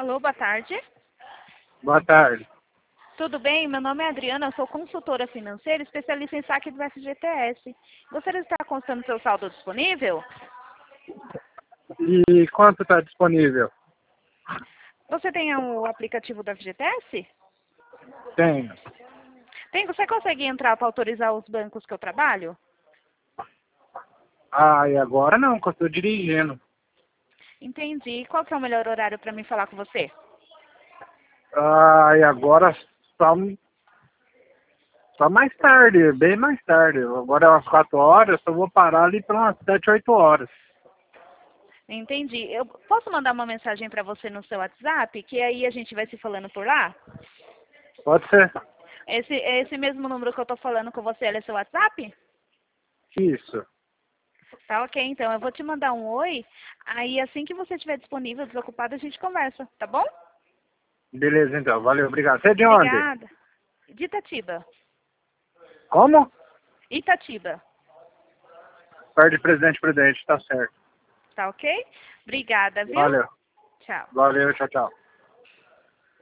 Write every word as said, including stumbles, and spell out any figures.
Alô, boa tarde. Boa tarde. Tudo bem? Meu nome é Adriana, eu sou consultora financeira, especialista em saque do F G T S. Gostaria de estar constando seu saldo disponível? E quanto está disponível? Você tem o aplicativo do F G T S? Tenho. Tem, você consegue entrar para autorizar os bancos que eu trabalho? Ah, e agora não, que eu estou dirigindo. Entendi. Qual que é o melhor horário para mim falar com você? Ah, e agora só, só mais tarde, bem mais tarde. Agora é umas quatro horas, eu vou parar ali para umas sete, oito horas. Entendi. Eu posso mandar uma mensagem para você no seu WhatsApp, que aí a gente vai se falando por lá? Pode ser? Esse, esse mesmo número que eu estou falando com você, ele é seu WhatsApp? Isso. Tá ok, então. Eu vou te mandar um oi, aí assim que você estiver disponível, desocupado, a gente conversa, tá bom? Beleza, então. Valeu, obrigado. Você é de onde? Obrigada. De Itatiba. Como? Itatiba. Perto de Presidente Prudente, tá certo. Tá ok? Obrigada, viu? Valeu. Tchau. Valeu, tchau, tchau.